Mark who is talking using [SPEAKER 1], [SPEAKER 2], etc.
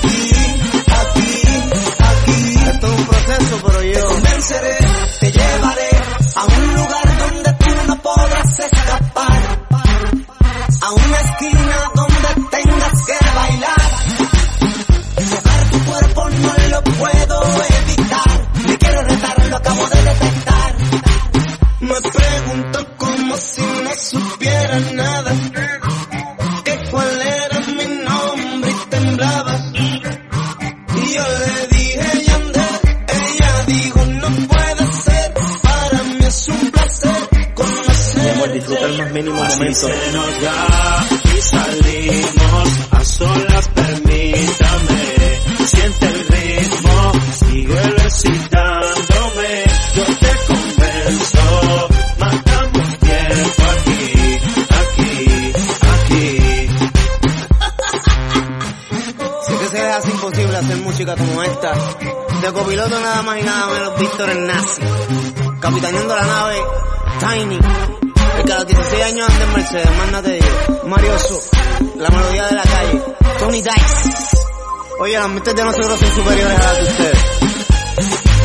[SPEAKER 1] Esto es un proceso, pero yo te convenceré, te llevaré a un lugar donde tú no podrás escapar, a una esquina donde tengas que bailar. Tocar tu cuerpo no lo puedo evitar, me quiero retar, lo acabo de detectar. Me pregunto como si no supiera nada, que cuál era mi nombre y temblaba. Y yo le dije Yandel, ella dijo no puede ser, para mí es un placer conocer.
[SPEAKER 2] Vamos a disfrutar el más mínimo momento.
[SPEAKER 3] Se nos da y salimos a solas, permítame. Siente el ritmo, sigue recitándome. Yo te convenzo, matamos tiempo aquí.
[SPEAKER 1] Si que se les hace imposible hacer música como esta, de copiloto nada más y nada menos Víctor el Nazi, capitaneando la nave Tiny, el que a los 16 años anda en Mercedes, más no te digo, Mario So, la melodía de la calle, Tony Dice. Oye, las mentes de nosotros son superiores a las de ustedes.